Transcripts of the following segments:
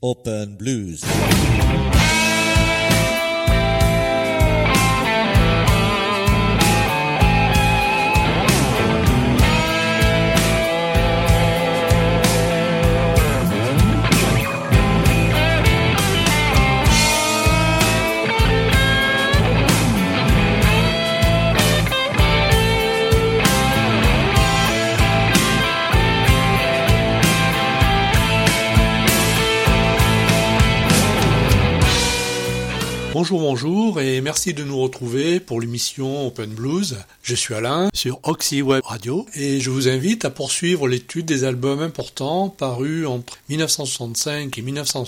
Open Blues. Bonjour et merci de nous retrouver pour l'émission Open Blues. Je suis Alain sur Oxy Web Radio et je vous invite à poursuivre l'étude des albums importants parus entre 1965 et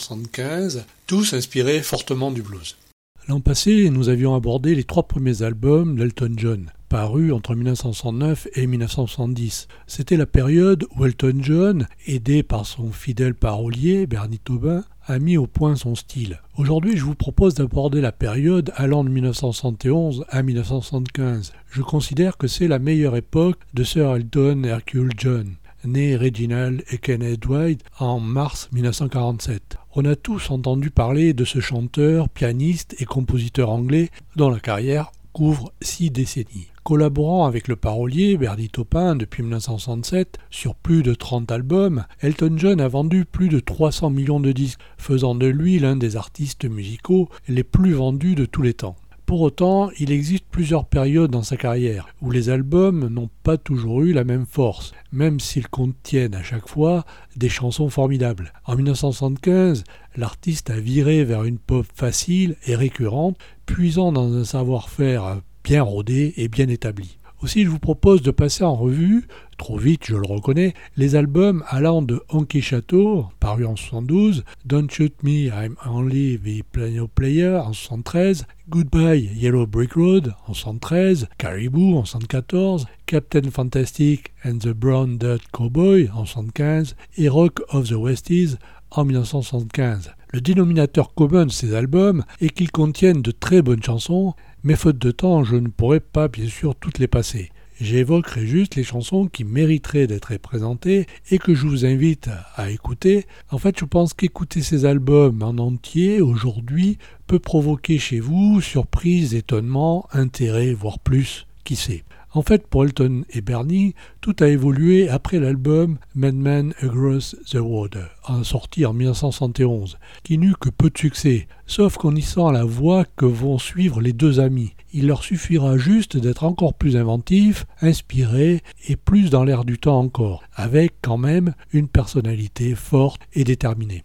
1975, tous inspirés fortement du blues. L'an passé, nous avions abordé les 3 premiers albums d'Elton John, parus entre 1969 et 1970. C'était la période où Elton John, aidé par son fidèle parolier Bernie Taupin, a mis au point son style. Aujourd'hui, je vous propose d'aborder la période allant de 1971 à 1975. Je considère que c'est la meilleure époque de Sir Elton Hercule John, né Reginald et Kenneth White en mars 1947. On a tous entendu parler de ce chanteur, pianiste et compositeur anglais dont la carrière couvre 6 décennies. Collaborant avec le parolier Bernie Taupin depuis 1967 sur plus de 30 albums, Elton John a vendu plus de 300 millions de disques, faisant de lui l'un des artistes musicaux les plus vendus de tous les temps. Pour autant, il existe plusieurs périodes dans sa carrière où les albums n'ont pas toujours eu la même force, même s'ils contiennent à chaque fois des chansons formidables. En 1975, l'artiste a viré vers une pop facile et récurrente, puisant dans un savoir-faire bien rodé et bien établi. Aussi, je vous propose de passer en revue, trop vite je le reconnais, les albums allant de Honky Chateau, paru en 72, Don't Shoot Me, I'm Only the Piano Player en 73, Goodbye Yellow Brick Road en 73, Caribou en 74, Captain Fantastic and the Brown Dirt Cowboy en 75 et Rock of the Westies en 1975. Le dénominateur commun de ces albums est qu'ils contiennent de très bonnes chansons, mais faute de temps, je ne pourrai pas bien sûr toutes les passer. J'évoquerai juste les chansons qui mériteraient d'être présentées et que je vous invite à écouter. En fait, je pense qu'écouter ces albums en entier aujourd'hui peut provoquer chez vous surprise, étonnement, intérêt, voire plus, qui sait. En fait, pour Elton et Bernie, tout a évolué après l'album Madman Across the Water, sorti en 1971, qui n'eut que peu de succès, sauf qu'on y sent la voie que vont suivre les deux amis. Il leur suffira juste d'être encore plus inventifs, inspirés et plus dans l'air du temps encore, avec quand même une personnalité forte et déterminée.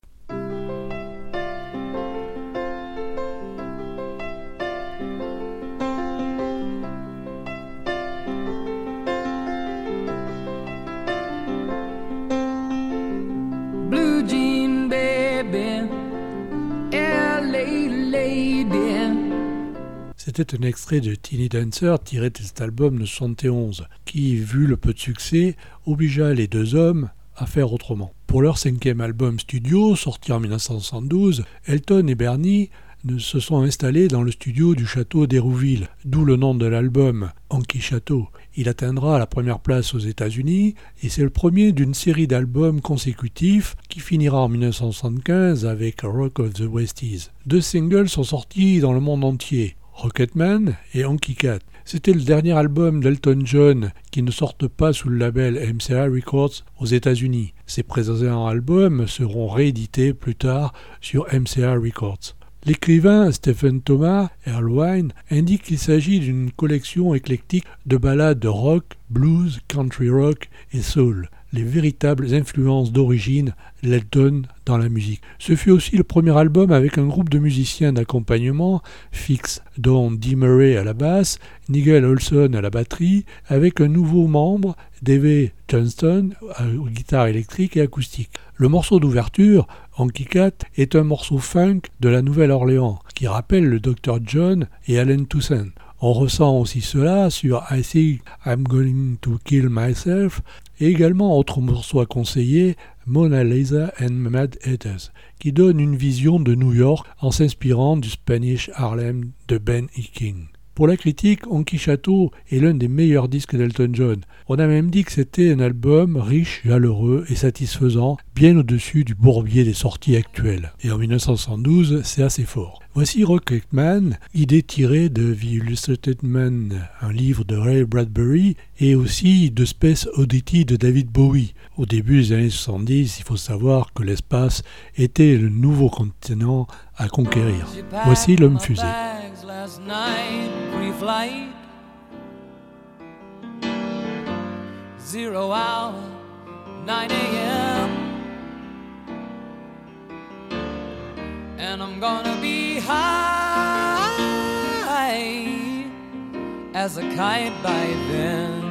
C'était un extrait de Tiny Dancer tiré de cet album de 71, qui, vu le peu de succès, obligea les deux hommes à faire autrement. Pour leur 5e album studio, sorti en 1972, Elton et Bernie se sont installés dans le studio du château d'Hérouville, d'où le nom de l'album, Honky Chateau. Il atteindra la première place aux États-Unis et c'est le premier d'une série d'albums consécutifs qui finira en 1975 avec Rock of the Westies. 2 singles sont sortis dans le monde entier, Rocketman et Honky Cat. C'était le dernier album d'Elton John qui ne sorte pas sous le label MCA Records aux États-Unis. Ces précédents albums seront réédités plus tard sur MCA Records. L'écrivain Stephen Thomas Erlewine indique qu'il s'agit d'une collection éclectique de ballades de rock, blues, country rock et soul, les véritables influences d'origine d'Elton dans la musique. Ce fut aussi le premier album avec un groupe de musiciens d'accompagnement fixe, dont Dee Murray à la basse, Nigel Olson à la batterie, avec un nouveau membre, Dave Johnston, aux guitares électriques et acoustiques. Le morceau d'ouverture, Honky Cat, est un morceau funk de la Nouvelle-Orléans, qui rappelle le Dr. John et Allen Toussaint. On ressent aussi cela sur I Think I'm Going to Kill Myself, et également autre morceau à conseiller, Mona Lisa and Mad Hatters, qui donne une vision de New York en s'inspirant du Spanish Harlem de Ben E. King. Pour la critique, Honky Chateau est l'un des meilleurs disques d'Elton John. On a même dit que c'était un album riche, chaleureux et satisfaisant, bien au-dessus du bourbier des sorties actuelles. Et en 1972, c'est assez fort. Voici Rocketman, idée tirée de The Illustrated Man, un livre de Ray Bradbury, et aussi de Space Oddity de David Bowie. Au début des années 70, il faut savoir que l'espace était le nouveau continent à conquérir. Voici l'homme fusée. Pre-flight 0 hour 9 a.m. and I'm gonna be high as a kite by then.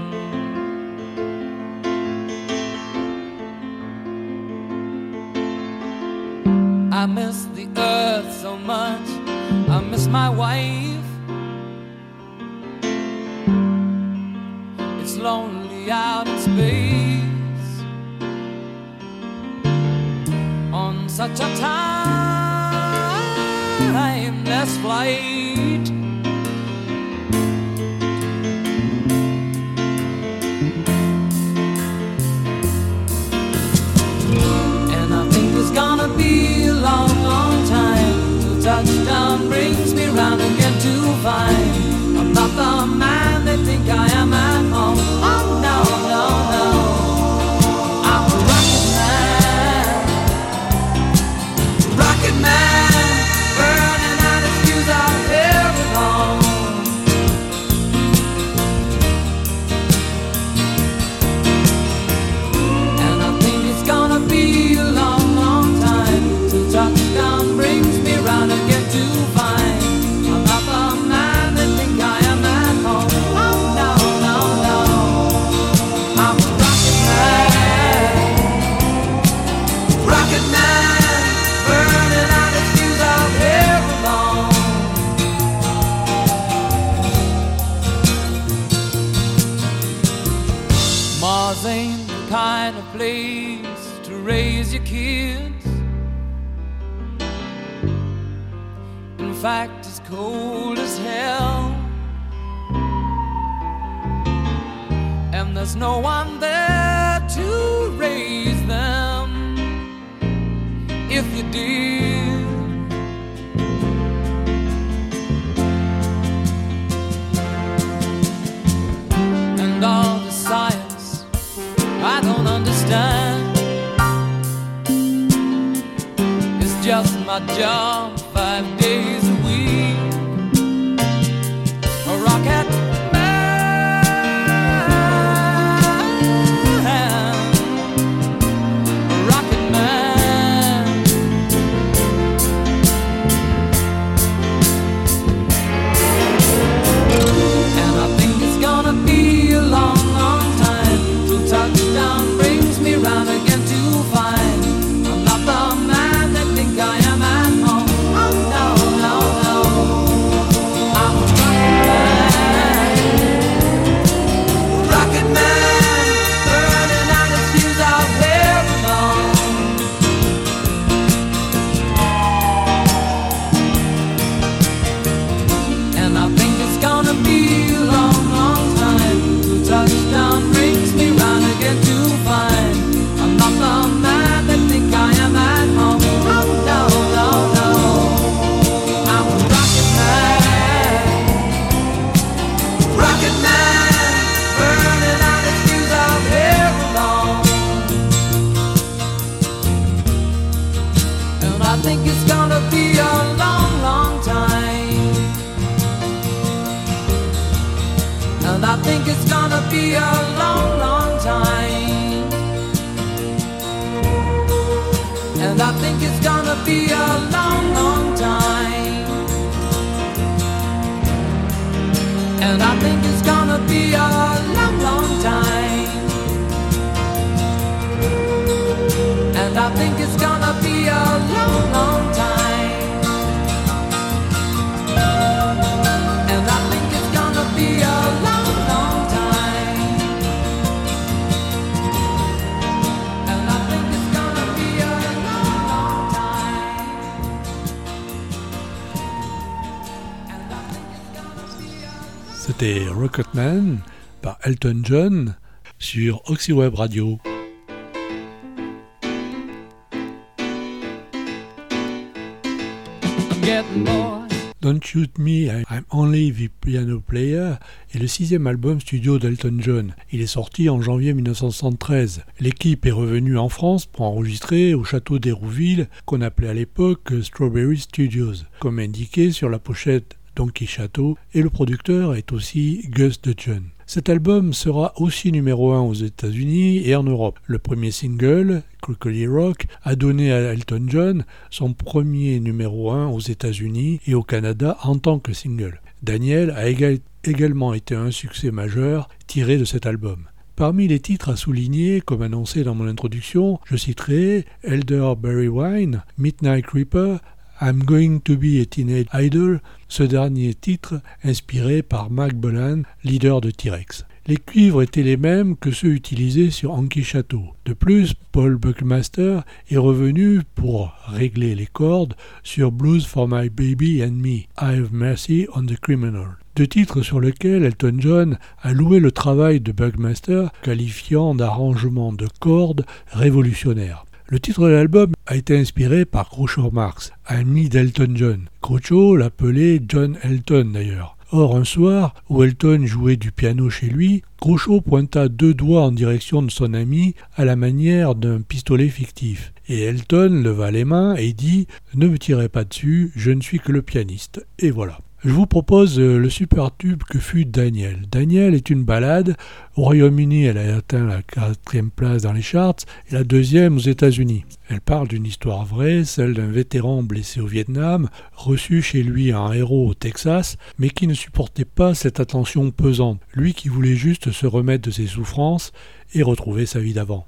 I miss the earth so much, I miss my wife. It's lonely out in space on such a timeless flight. And I think it's gonna be a long, long time till touchdown brings me round again to find I'm not the man they think I am at home. Oh no, no, no, I'm a rocket man, burning out his fuse out here alone. And I think it's gonna be a long, long time till touchdown brings me round again to find I'm not the man they think I am at home. Oh no, no, no, I'm a rocket man, burning out his fuse out here alone. Mars ain't the kind of place to raise your kids. In fact, it's cold as hell, and there's no one there to raise them if you did. And all the science I don't understand, it's just my job 5 days a week. A rocket man, a rocket man. And I think it's gonna be a long, long time till touchdown brings me round again to find I'm not the man that think I am at home. Oh no, no, no, I'm a rocket man, burning out his fuse out there alone. And I think it's gonna be a long, long time till touchdown brings me round again to find I'm not the man that think I am at home. Oh no, no, no, I'm a rocket man, burning out his fuse out here alone. And I think it's gonna be a long, long time. And I think it's gonna be a long, long time. And I think it's gonna be a long, long time. And I think it's gonna be a long, long time. And I think it's gonna be a long, long time. And I think it's gonna be a long, long time. C'était Rocketman par Elton John sur Oxyweb Radio. Don't Shoot Me, I'm Only the Piano Player est le 6e album studio d'Elton John. Il est sorti en janvier 1973. L'équipe est revenue en France pour enregistrer au château d'Hérouville, qu'on appelait à l'époque Strawberry Studios, comme indiqué sur la pochette Donkey Château, et le producteur est aussi Gus Dudgeon. Cet album sera aussi numéro 1 aux États-Unis et en Europe. Le premier single, Crocodile Rock, a donné à Elton John son premier numéro 1 aux États-Unis et au Canada en tant que single. Daniel a également été un succès majeur tiré de cet album. Parmi les titres à souligner, comme annoncé dans mon introduction, je citerai Elderberry Wine, Midnight Creeper, I'm Going to be a Teenage Idol, ce dernier titre inspiré par Mark Bolan, leader de T-Rex. Les cuivres étaient les mêmes que ceux utilisés sur Donkey Château. De plus, Paul Buckmaster est revenu pour régler les cordes sur Blues for My Baby and Me, Have Mercy on the Criminal. Deux titres sur lesquels Elton John a loué le travail de Buckmaster, qualifiant d'arrangement de cordes révolutionnaire. Le titre de l'album a été inspiré par Groucho Marx, ami d'Elton John. Groucho l'appelait John Elton d'ailleurs. Or, un soir, où Elton jouait du piano chez lui, Groucho pointa 2 doigts en direction de son ami à la manière d'un pistolet fictif. Et Elton leva les mains et dit « Ne me tirez pas dessus, je ne suis que le pianiste. » Et voilà. Je vous propose le super tube que fut Daniel. Daniel est une ballade. Au Royaume-Uni, elle a atteint la 4e place dans les charts et la 2e aux États-Unis. Elle parle d'une histoire vraie, celle d'un vétéran blessé au Vietnam, reçu chez lui un héros au Texas, mais qui ne supportait pas cette attention pesante. Lui qui voulait juste se remettre de ses souffrances et retrouver sa vie d'avant.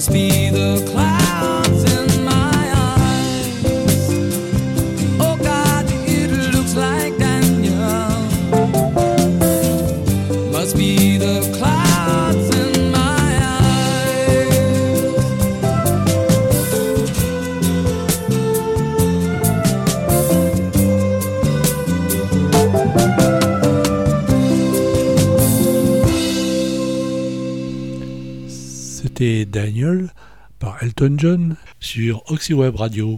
Must be the clouds in my eyes. Oh God, it looks like Daniel. Must be the clouds in my eyes. C'était Daniel par Elton John sur Oxyweb Radio.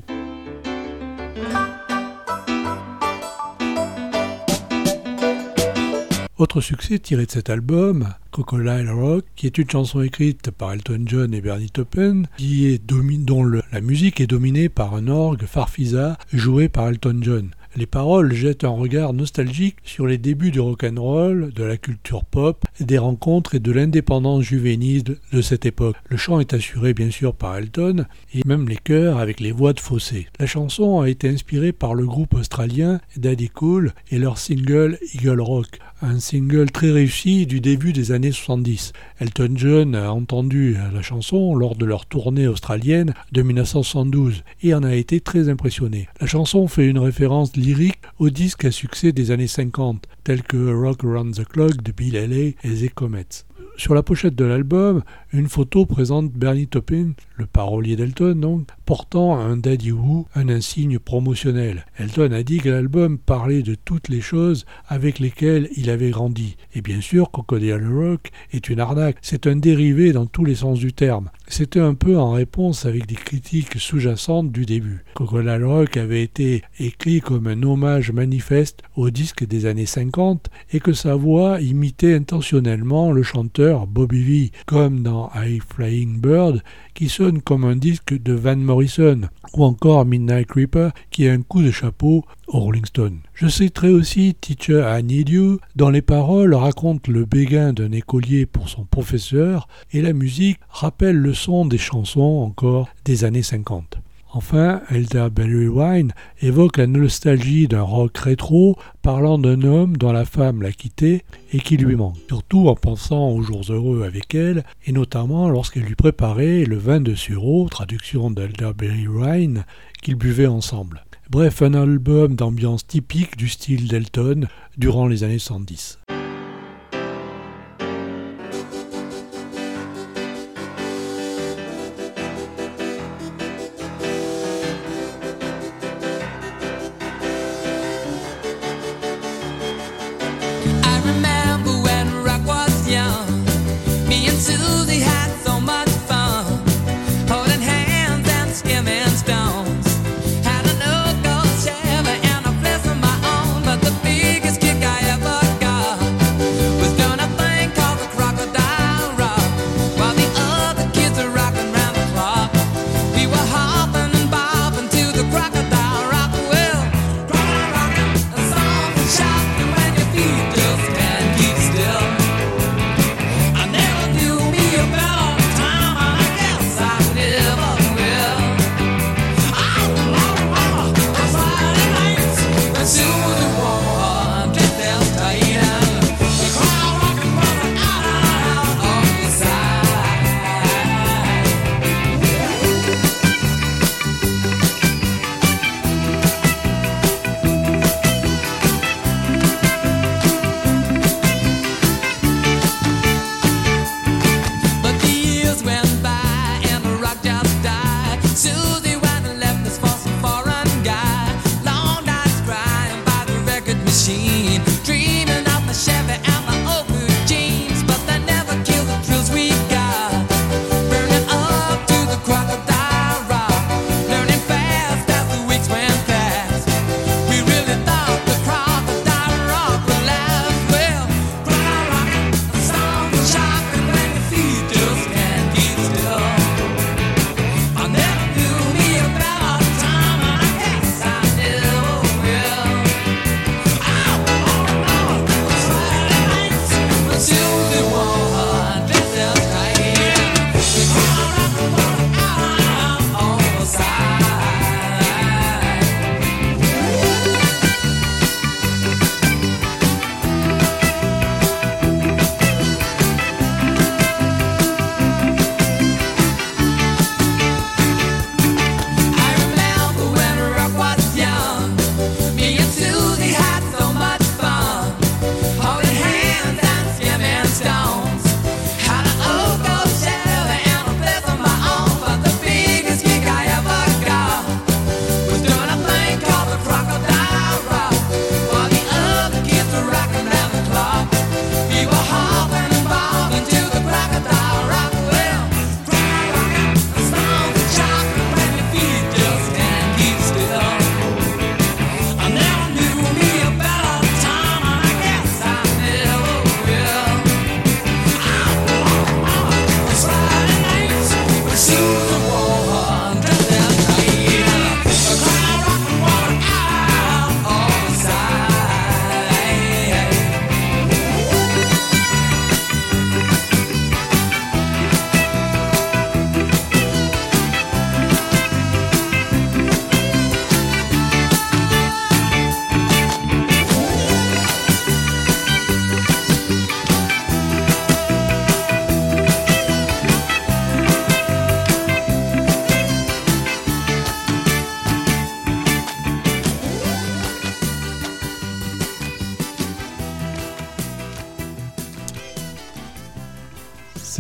Autre succès tiré de cet album, Crocodile Rock, qui est une chanson écrite par Elton John et Bernie Taupin, dont la musique est dominée par un orgue Farfisa joué par Elton John. Les paroles jettent un regard nostalgique sur les débuts du rock'n'roll, de la culture pop, des rencontres et de l'indépendance juvénile de cette époque. Le chant est assuré bien sûr par Elton, et même les chœurs avec les voix de Fossé. La chanson a été inspirée par le groupe australien Daddy Cool et leur single Eagle Rock, un single très réussi du début des années 70. Elton John a entendu la chanson lors de leur tournée australienne de 1972 et en a été très impressionné. La chanson fait une référence lyrique aux disques à succès des années 50, tels que Rock Around the Clock de Bill Haley et The Comets. Sur la pochette de l'album, une photo présente Bernie Taupin, le parolier d'Elton donc, portant un Daddy Who, un insigne promotionnel. Elton a dit que l'album parlait de toutes les choses avec lesquelles il avait grandi. Et bien sûr, Crocodile Rock est une arnaque, c'est un dérivé dans tous les sens du terme. C'était un peu en réponse avec des critiques sous-jacentes du début. Crocodile Rock avait été écrit comme un hommage manifeste au disque des années 50 et que sa voix imitait intentionnellement le chanteur Bobby Vee, comme dans High Flying Bird, qui sonne comme un disque de Van Morrison, ou encore Midnight Creeper, qui est un coup de chapeau aux Rolling Stones. Je citerai aussi Teacher I Need You, dont les paroles racontent le béguin d'un écolier pour son professeur, et la musique rappelle le son des chansons encore des années 50. Enfin, Elderberry Wine évoque la nostalgie d'un rock rétro parlant d'un homme dont la femme l'a quitté et qui lui manque, surtout en pensant aux jours heureux avec elle, et notamment lorsqu'elle lui préparait le vin de sureau, traduction d'Elderberry Wine, qu'ils buvaient ensemble. Bref, un album d'ambiance typique du style d'Elton durant les années 70. About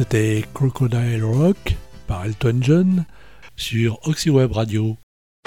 C'était Crocodile Rock par Elton John sur Oxyweb Radio.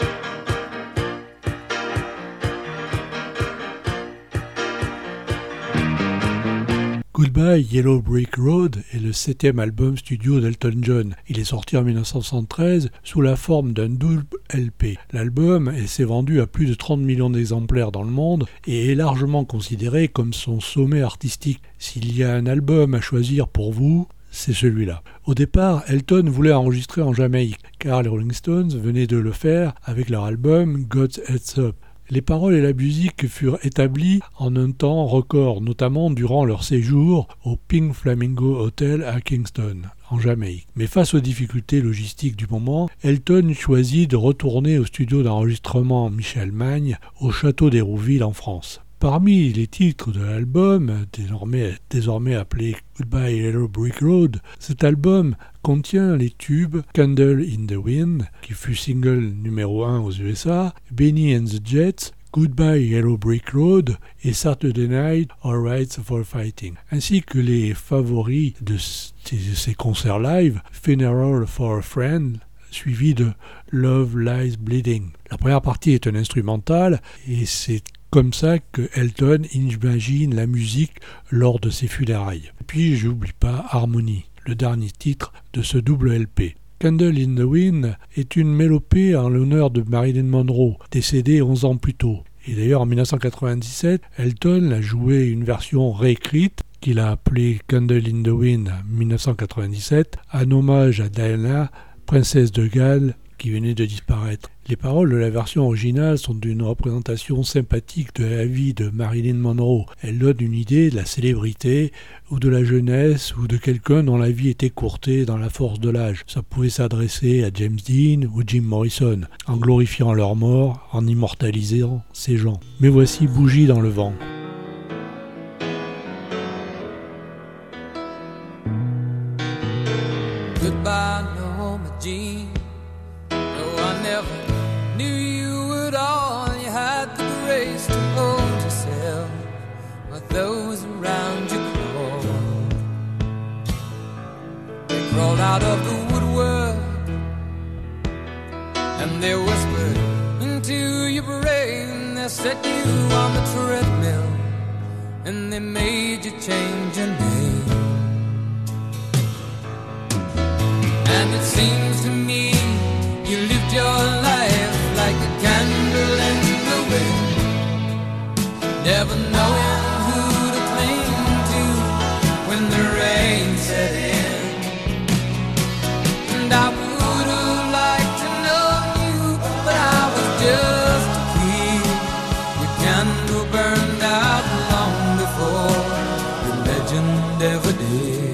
Goodbye Yellow Brick Road est le 7e album studio d'Elton John. Il est sorti en 1973 sous la forme d'un double LP. L'album s'est vendu à plus de 30 millions d'exemplaires dans le monde et est largement considéré comme son sommet artistique. S'il y a un album à choisir pour vous, c'est celui-là. Au départ, Elton voulait enregistrer en Jamaïque, car les Rolling Stones venaient de le faire avec leur album God's Heads Up. Les paroles et la musique furent établies en un temps record, notamment durant leur séjour au Pink Flamingo Hotel à Kingston, en Jamaïque. Mais face aux difficultés logistiques du moment, Elton choisit de retourner au studio d'enregistrement Michel Magne au château d'Hérouville en France. Parmi les titres de l'album, désormais appelé Goodbye Yellow Brick Road, cet album contient les tubes Candle in the Wind, qui fut single numéro 1 aux USA, Benny and the Jets, Goodbye Yellow Brick Road et Saturday Night Alright for Fighting, ainsi que les favoris de ces concerts live, Funeral for a Friend, suivi de Love Lies Bleeding. La première partie est un instrumental et c'est comme ça que Elton imagine la musique lors de ses funérailles. Et puis j'oublie pas Harmony, le dernier titre de ce double LP. Candle in the Wind est une mélopée en l'honneur de Marilyn Monroe, décédée 11 ans plus tôt. Et d'ailleurs en 1997, Elton a joué une version réécrite qu'il a appelée Candle in the Wind 1997, en hommage à Diana, princesse de Galles, qui venait de disparaître. Les paroles de la version originale sont d'une représentation sympathique de la vie de Marilyn Monroe. Elle donne une idée de la célébrité ou de la jeunesse ou de quelqu'un dont la vie est écourtée dans la force de l'âge. Ça pouvait s'adresser à James Dean ou Jim Morrison, en glorifiant leur mort, en immortalisant ces gens. Mais voici Bougie dans le vent. Goodbye, Norma Jean. I never knew you at all. You had the grace to hold yourself while those around you crawled. They crawled out of the woodwork and they whispered into your brain. They set you on the treadmill and they made you change your name. And it seems to me you lived your life like a candle in the wind, never knowing who to cling to when the rain set in. And I would have liked to know you, but I was just a kid. Your candle burned out long before the legend ever did.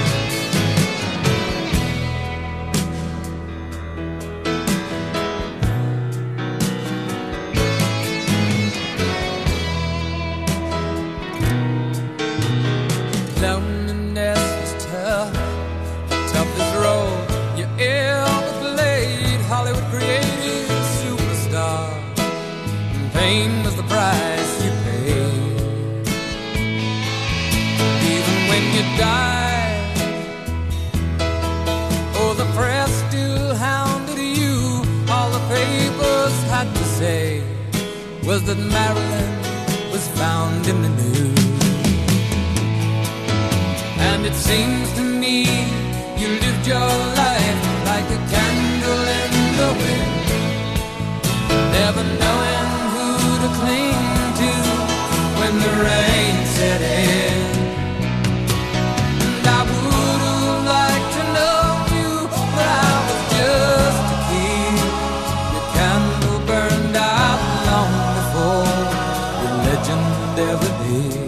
Loneliness was tough, the toughest role you ever played. Hollywood created superstar, and pain was the price you paid. Even when you died, oh, the press still hounded you. All the papers had to say was that Marilyn was found in the news. And it seems to me you lived your life like a candle in the wind, never knowing who to cling to when the rain set in. And I would have liked to know you, but I was just a kid. Your candle burned out long before the legend ever did.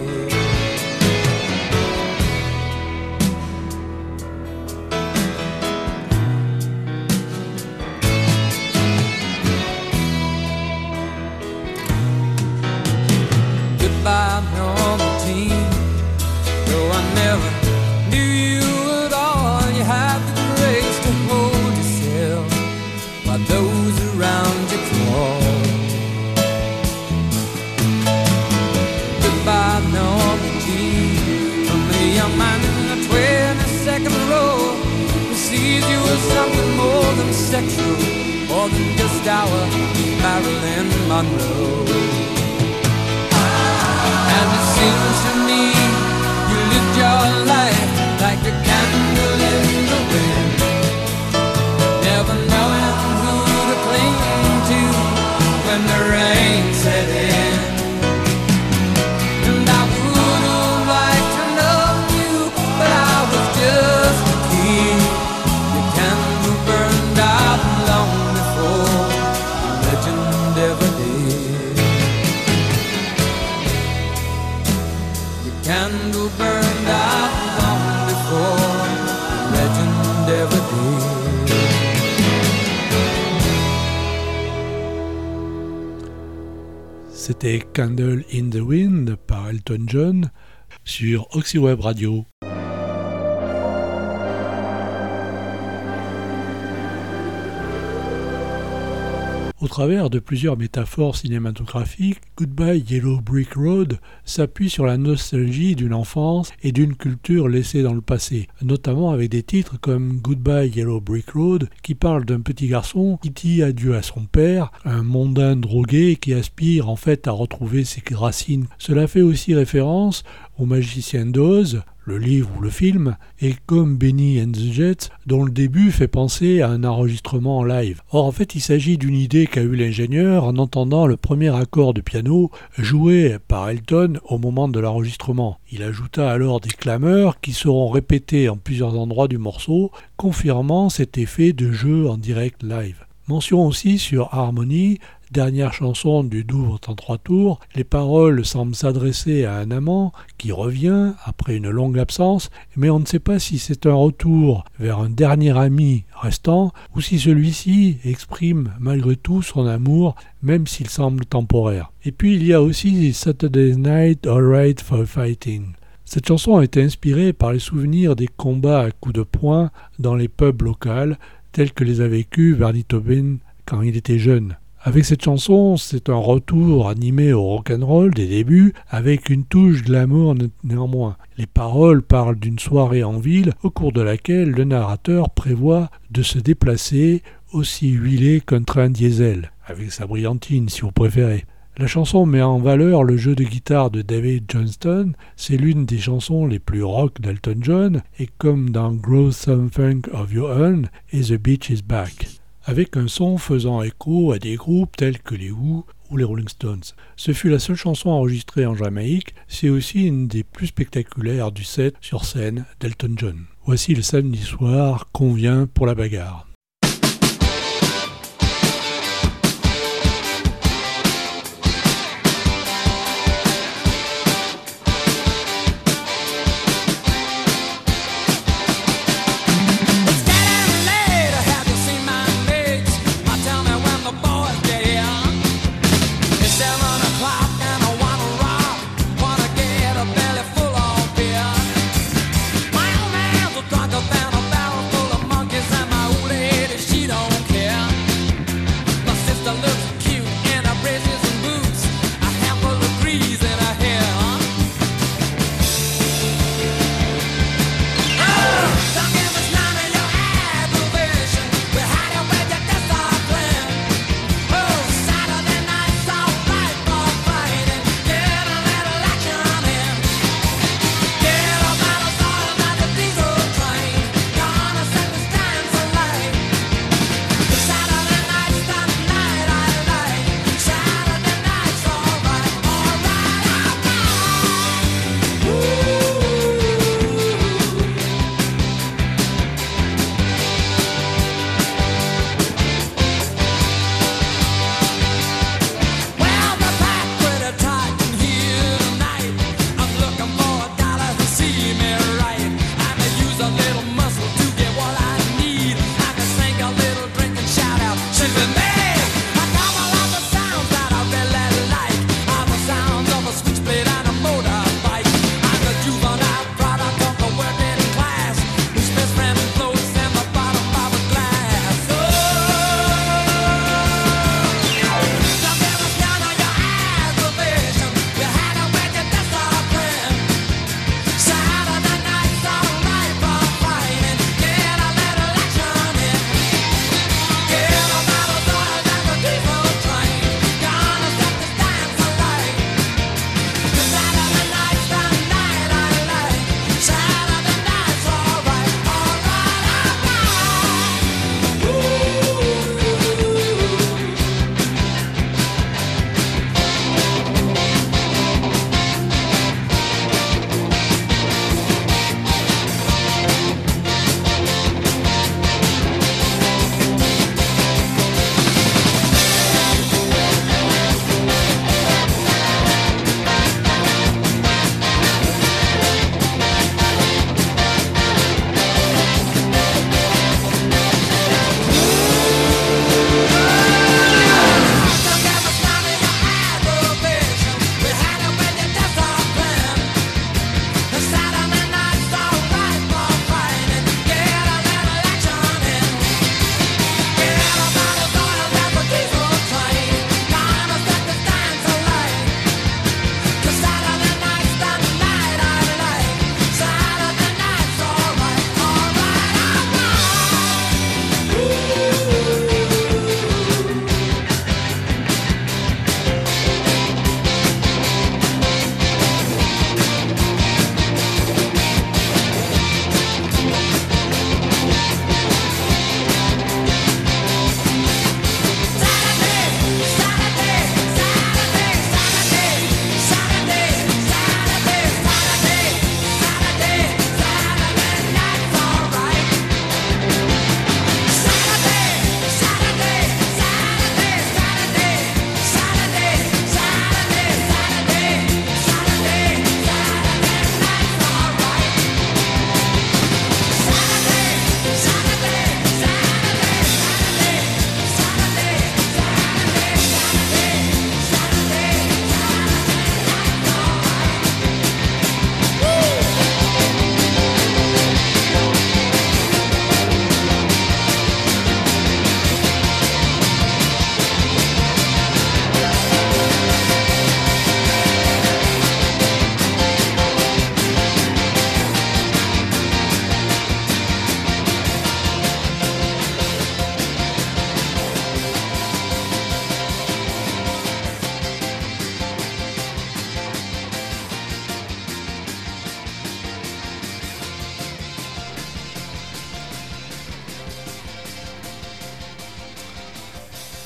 was something more than sexual, more than just our Marilyn Monroe. And it seems to me you lived your life like a candle in the wind, never knowing who to cling to when the rain set in. And I would have liked to know you, but I was just a kid. The candle burned out long before the legend ever did. The candle burned out long before the legend ever did. C'était Candle in the Wind par Elton John sur Oxyweb Radio. Au travers de plusieurs métaphores cinématographiques, Goodbye Yellow Brick Road s'appuie sur la nostalgie d'une enfance et d'une culture laissée dans le passé, notamment avec des titres comme Goodbye Yellow Brick Road qui parle d'un petit garçon qui dit adieu à son père, un mondain drogué qui aspire en fait à retrouver ses racines. Cela fait aussi référence au Magicien d'Oz, le livre ou le film, et comme Benny and the Jets, dont le début fait penser à un enregistrement en live. Or, en fait, il s'agit d'une idée qu'a eue l'ingénieur en entendant le premier accord de piano joué par Elton au moment de l'enregistrement. Il ajouta alors des clameurs qui seront répétées en plusieurs endroits du morceau, confirmant cet effet de jeu en direct live. Mention aussi sur Harmony, dernière chanson du Douvres en 3 tours. Les paroles semblent s'adresser à un amant qui revient après une longue absence, mais on ne sait pas si c'est un retour vers un dernier ami restant ou si celui-ci exprime malgré tout son amour, même s'il semble temporaire. Et puis il y a aussi Saturday Night Alright for Fighting. Cette chanson a été inspirée par les souvenirs des combats à coups de poing dans les pubs locales, tels que les a vécus Bernie Taupin quand il était jeune. Avec cette chanson, c'est un retour animé au rock'n'roll des débuts, avec une touche glamour néanmoins. Les paroles parlent d'une soirée en ville, au cours de laquelle le narrateur prévoit de se déplacer aussi huilé qu'un train diesel, avec sa brillantine si vous préférez. La chanson met en valeur le jeu de guitare de David Johnston, c'est l'une des chansons les plus rock d'Elton John, et comme dans Grow Some Funk of Your Own et The Beach is Back, avec un son faisant écho à des groupes tels que les Who ou les Rolling Stones. Ce fut la seule chanson enregistrée en Jamaïque, c'est aussi une des plus spectaculaires du set sur scène d'Elton John. Voici le samedi soir convient pour la bagarre. My old man's a drunker than a barrel full of monkeys, and my old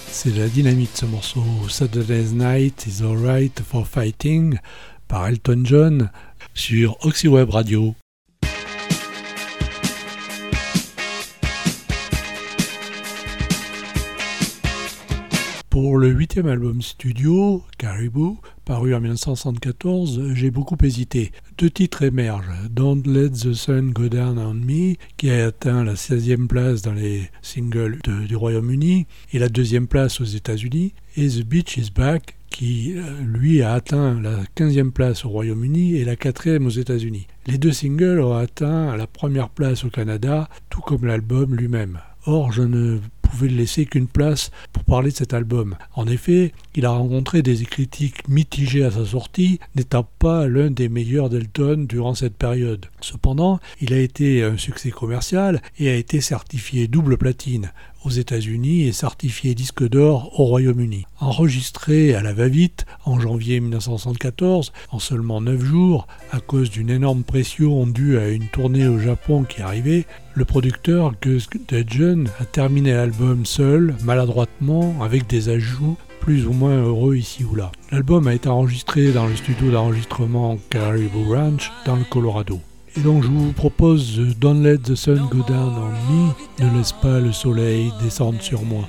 C'est de la dynamite ce morceau. Saturday's Night is Alright for Fighting par Elton John sur Oxyweb Radio. Pour le 8e album studio, Caribou, paru en 1974, j'ai beaucoup hésité. 2 titres émergent, Don't Let the Sun Go Down on Me, qui a atteint la 16e place dans les singles du Royaume-Uni, et la 2e place aux États-Unis, et The Beach is Back, qui, lui, a atteint la 15e place au Royaume-Uni et la 4e aux États-Unis. Les 2 singles ont atteint la 1re place au Canada, tout comme l'album lui-même. Or, je ne pouvais laisser qu'une place pour parler de cet album. En effet, il a rencontré des critiques mitigées à sa sortie, n'étant pas l'un des meilleurs d'Elton durant cette période. Cependant, il a été un succès commercial et a été certifié double platine aux États-Unis et certifié disque d'or au Royaume-Uni. Enregistré à la va-vite en janvier 1974, en seulement 9 jours, à cause d'une énorme pression due à une tournée au Japon qui arrivait, le producteur Gus Dudgeon a terminé l'album seul, maladroitement, avec des ajouts plus ou moins heureux ici ou là. L'album a été enregistré dans le studio d'enregistrement Caribou Ranch, dans le Colorado. Et donc je vous propose Don't Let the Sun Go Down on Me, ne laisse pas le soleil descendre sur moi.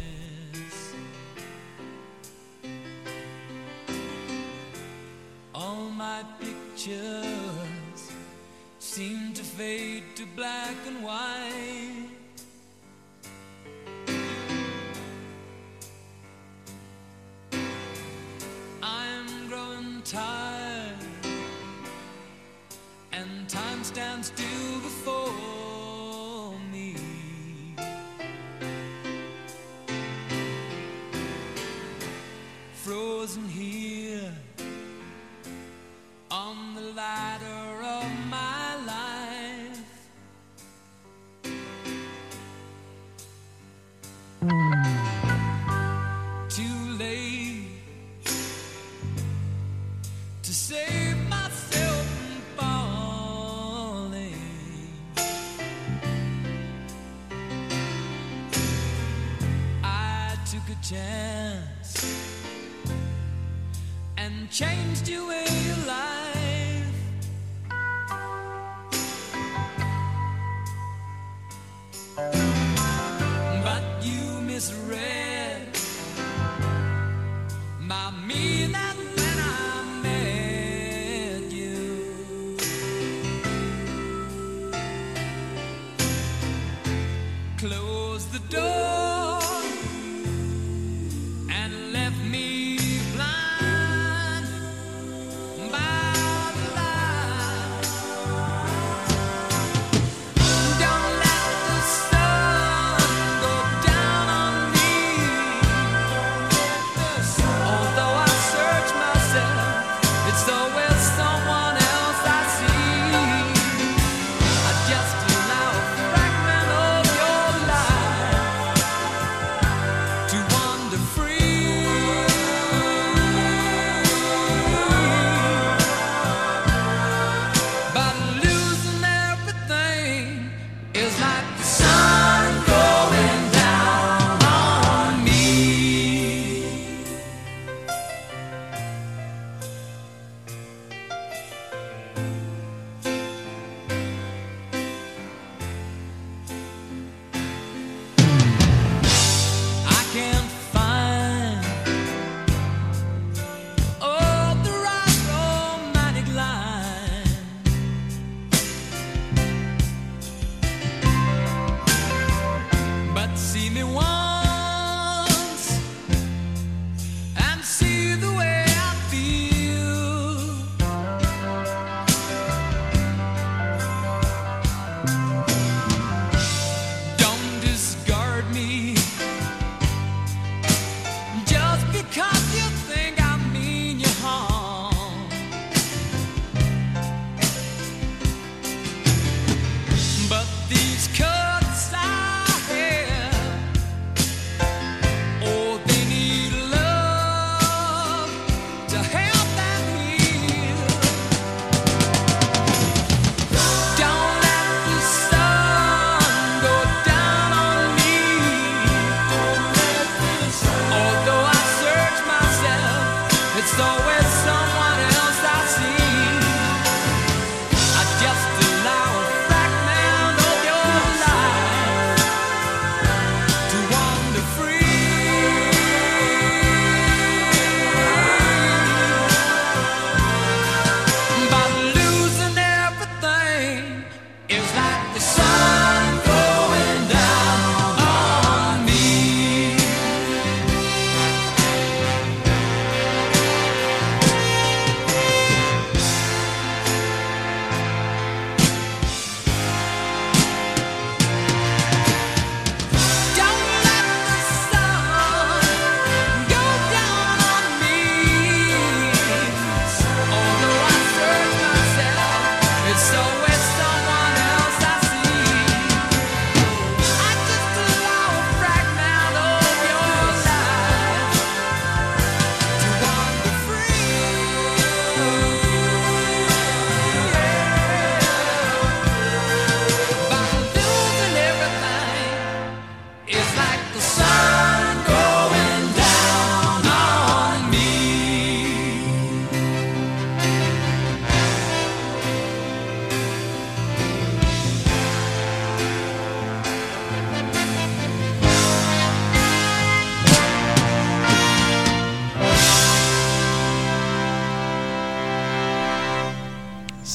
All my pictures seem to fade to black and white. I'm growing tired and time stands still before me. Frozen here on the ladder of my life. Too late to save myself from falling. I took a chance and changed your way of life. But you misread my meaning when I met you. Close the door and left me blind by the light. Don't let the sun go down on me. Although I search myself, it's always someone else I see. I just allow a fragment of your life to wander free. But losing everything is like the sun going down on me. I can't find the right romantic line. But see me once and see the way I feel. Don't discard me just because you think I mean you harm. But these cuts I have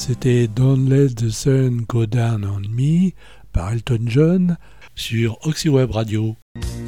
C'était Don't Let the Sun Go Down on Me par Elton John sur Oxyweb Radio.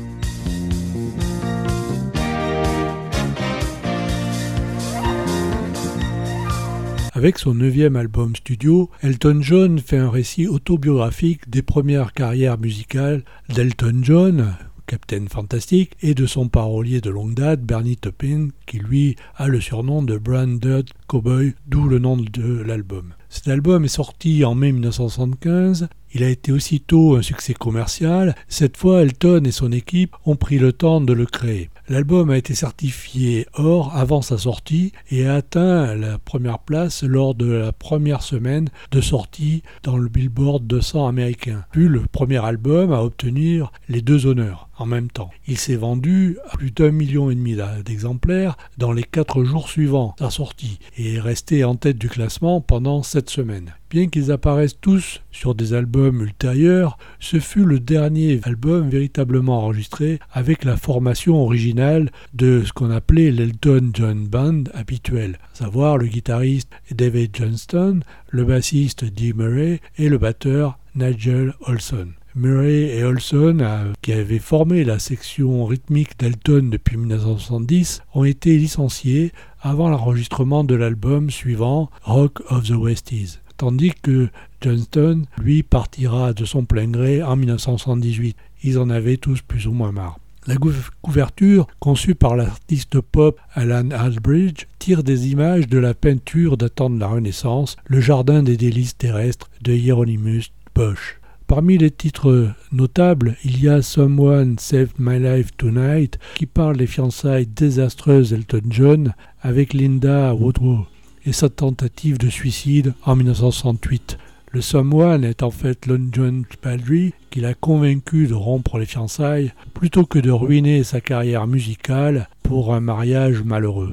Avec son 9e album studio, Elton John fait un récit autobiographique des premières carrières musicales d'Elton John, Captain Fantastic, et de son parolier de longue date, Bernie Taupin, qui lui a le surnom de Brown Dirt Cowboy, d'où le nom de l'album. Cet album est sorti en mai 1975. Il a été aussitôt un succès commercial. Cette fois, Elton et son équipe ont pris le temps de le créer. L'album a été certifié or avant sa sortie et a atteint la première place lors de la première semaine de sortie dans le Billboard 200 américain. Puis le premier album à obtenir les deux honneurs en même temps. Il s'est vendu à plus d'1,5 million d'exemplaires dans les 4 jours suivants sa sortie et est resté en tête du classement pendant 7 semaines. Bien qu'ils apparaissent tous sur des albums ultérieurs, ce fut le dernier album véritablement enregistré avec la formation originale de ce qu'on appelait l'Elton John Band habituel, à savoir le guitariste David Johnston, le bassiste Dee Murray et le batteur Nigel Olsson. Murray et Olsson, qui avaient formé la section rythmique d'Elton depuis 1970, ont été licenciés avant l'enregistrement de l'album suivant, Rock of the Westies, tandis que Johnston, lui, partira de son plein gré en 1978. Ils en avaient tous plus ou moins marre. La couverture, conçue par l'artiste pop Alan Aldridge, tire des images de la peinture datant de la Renaissance, Le Jardin des délices terrestres de Hieronymus Bosch. Parmi les titres notables, il y a Someone Saved My Life Tonight, qui parle des fiançailles désastreuses d'Elton John avec Linda Woodrow et sa tentative de suicide en 1968. Le Someone est en fait Lon John Baldry qui l'a convaincu de rompre les fiançailles plutôt que de ruiner sa carrière musicale pour un mariage malheureux.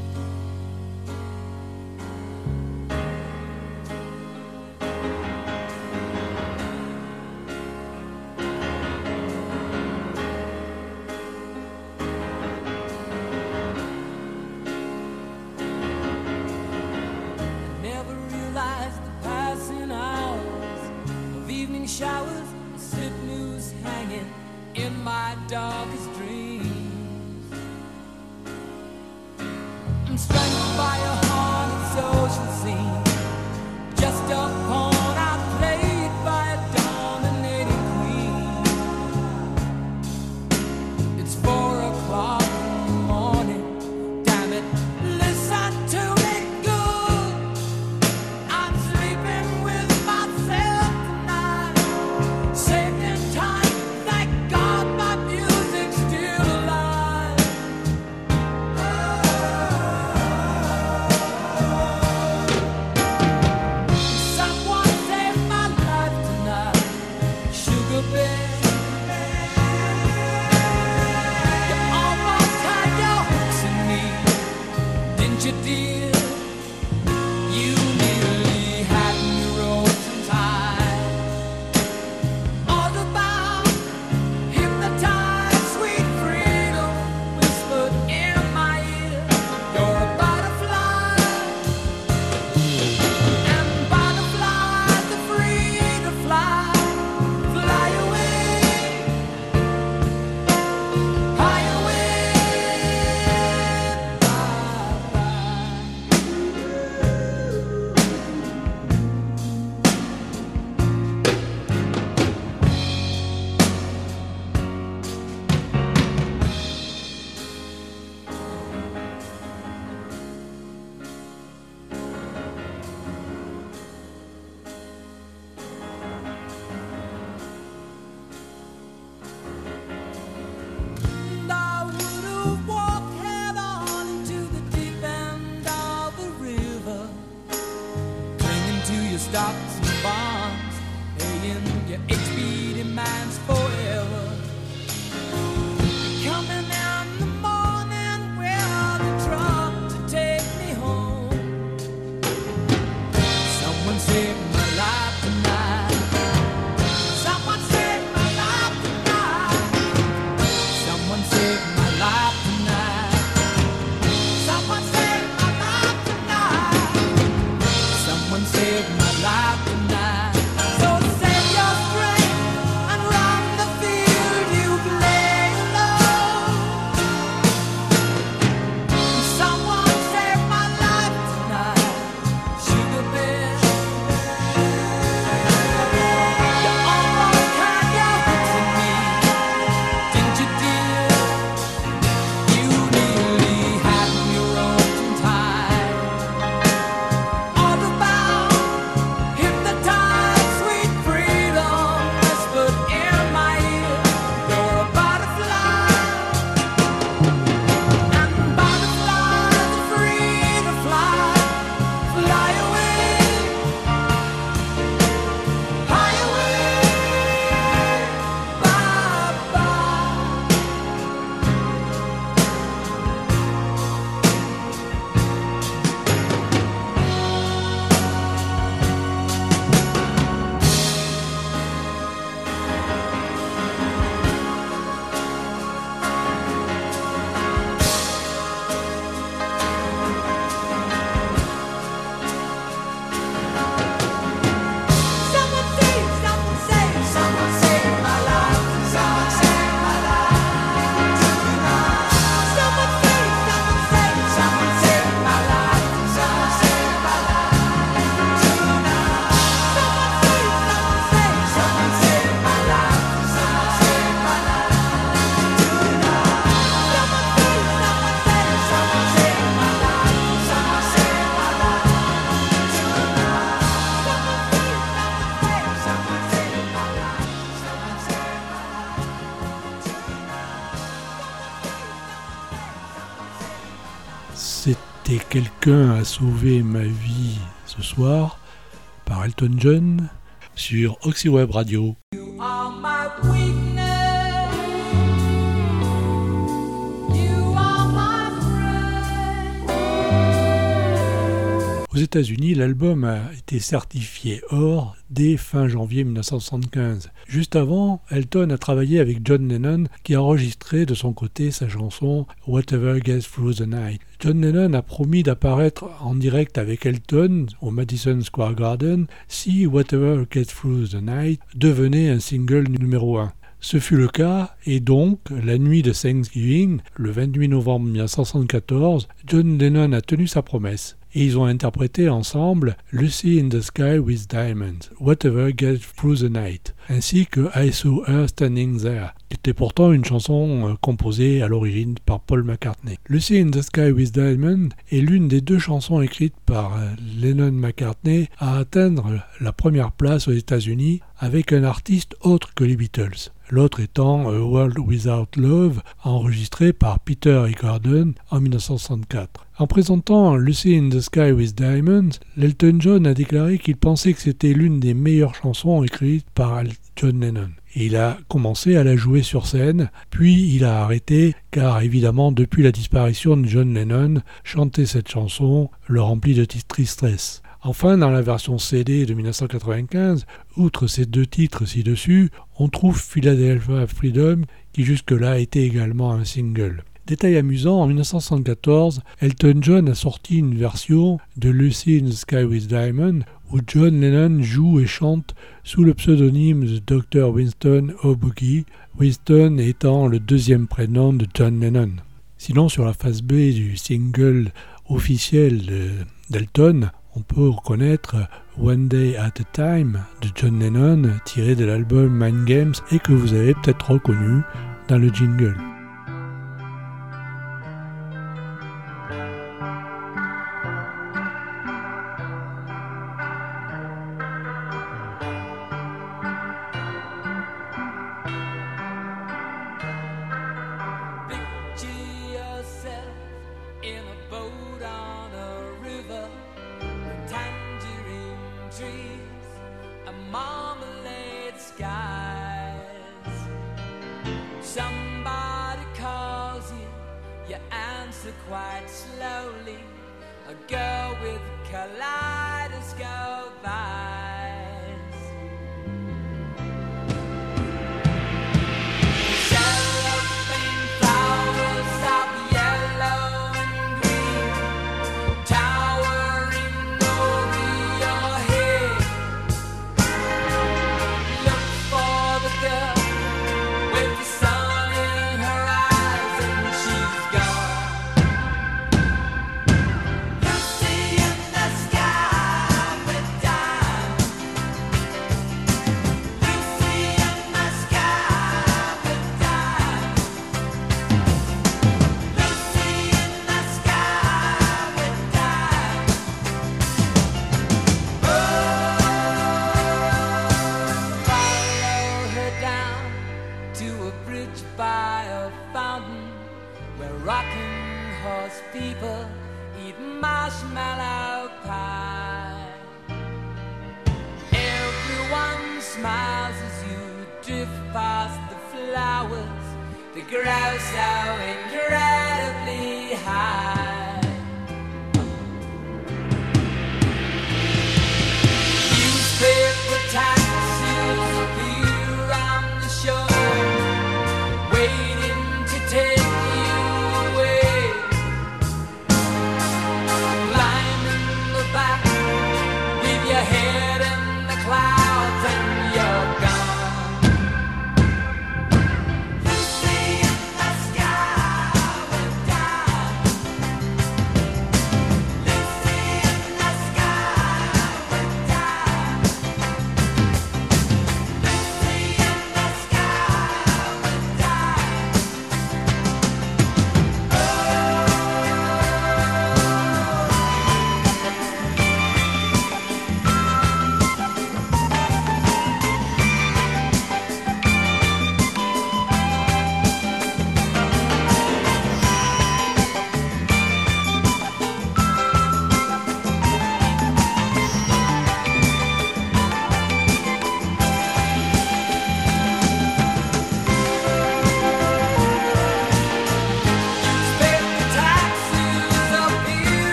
Showers, slip news hanging in my darkest dreams. I'm strangled by a haunted social scene, just a pawn outplayed by a dominating queen. It's 4 o'clock in the morning, damn it, listen to me good. I'm sleeping with myself tonight. Saved in time, thank God my music's still alive. Some c'était Quelqu'un a sauvé ma vie ce soir par Elton John sur Oxyweb Radio. You are my weakness. You are my friend. Aux États-Unis, l'album a été certifié or dès fin janvier 1975. Juste avant, Elton a travaillé avec John Lennon qui a enregistré de son côté sa chanson Whatever Gets Through the Night. John Lennon a promis d'apparaître en direct avec Elton au Madison Square Garden si Whatever Gets Through the Night devenait un single numéro 1. Ce fut le cas, et donc, la nuit de Thanksgiving, le 28 novembre 1974, John Lennon a tenu sa promesse. Et ils ont interprété ensemble Lucy in the Sky with Diamonds, Whatever Gets Through the Night, ainsi que I Saw Her Standing There, qui était pourtant une chanson composée à l'origine par Paul McCartney. Lucy in the Sky with Diamonds est l'une des deux chansons écrites par Lennon-McCartney à atteindre la première place aux États-Unis avec un artiste autre que les Beatles. L'autre étant A World Without Love, enregistré par Peter Gordon en 1964. En présentant Lucy in the Sky with Diamonds, l'Elton John a déclaré qu'il pensait que c'était l'une des meilleures chansons écrites par John Lennon. Et il a commencé à la jouer sur scène, puis il a arrêté, car évidemment depuis la disparition de John Lennon, chanter cette chanson le remplit de tristesse. Enfin, dans la version CD de 1995, outre ces deux titres ci-dessus, on trouve Philadelphia Freedom, qui jusque-là était également un single. Détail amusant, en 1974, Elton John a sorti une version de Lucy in the Sky with Diamonds où John Lennon joue et chante sous le pseudonyme de Dr. Winston O'Boogie, Winston étant le deuxième prénom de John Lennon. Sinon, sur la face B du single officiel d'Elton, on peut reconnaître One Day at a Time de John Lennon, tiré de l'album Mind Games et que vous avez peut-être reconnu dans le jingle. Somebody calls you, you answer quite slowly. A girl with kaleidoscope eyes. Cellophane flowers of yellow and green, towering over your head. Look for the girl with the sun in her eyes and she's gone. Lucy in the sky with diamonds. Lucy in the sky with diamonds. Lucy in the sky with diamonds. Follow her down to a bridge by a fountain where rocking horse people eat marshmallow pie. Everyone smiles as you drift past the flowers that grow so incredibly high. Newspaper taxis appear on the shore, waiting to take you away. Climb in the back, leave your head in the clouds and you're gone. Lucy in the sky with diamonds.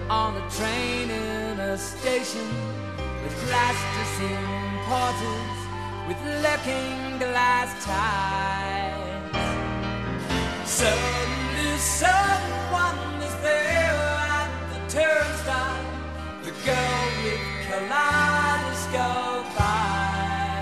on a train in a station with plasticine porters with looking glass ties. Suddenly someone is there at the turnstile, the girl with kaleidoscope eyes.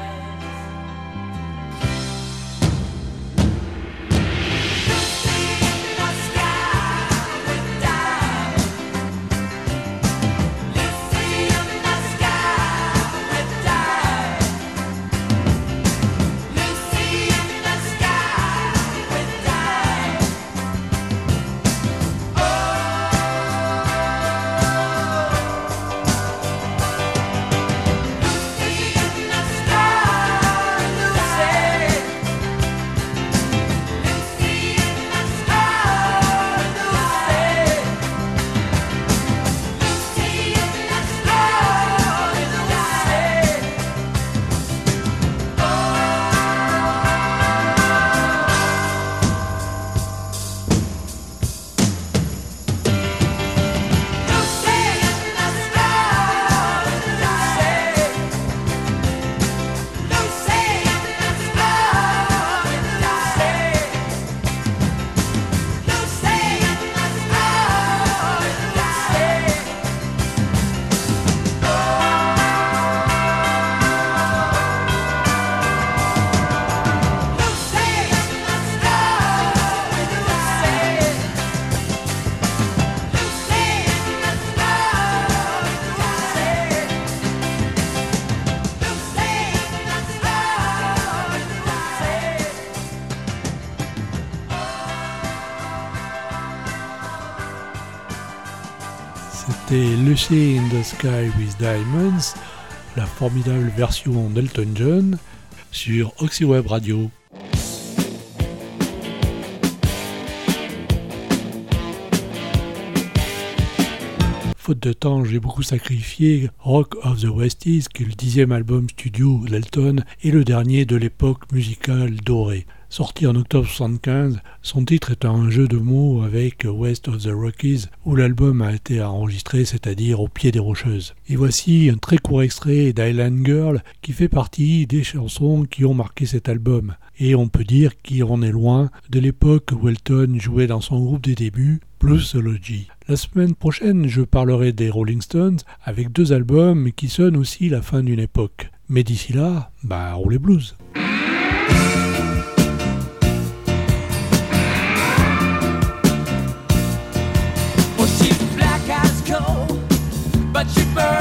C'était Lucy in the Sky with Diamonds, la formidable version d'Elton John sur Oxyweb Radio. Faute de temps, j'ai beaucoup sacrifié Rock of the Westies, qui est le 10e album studio d'Elton et le dernier de l'époque musicale dorée. Sorti en octobre 1975, son titre est un jeu de mots avec West of the Rockies, où l'album a été enregistré, c'est-à-dire au pied des Rocheuses. Et voici un très court extrait d'Island Girl qui fait partie des chansons qui ont marqué cet album. Et on peut dire qu'il en est loin de l'époque où Elton jouait dans son groupe des débuts, Bluesology. La semaine prochaine, je parlerai des Rolling Stones avec 2 albums qui sonnent aussi la fin d'une époque. Mais d'ici là, roulez blues. But she burned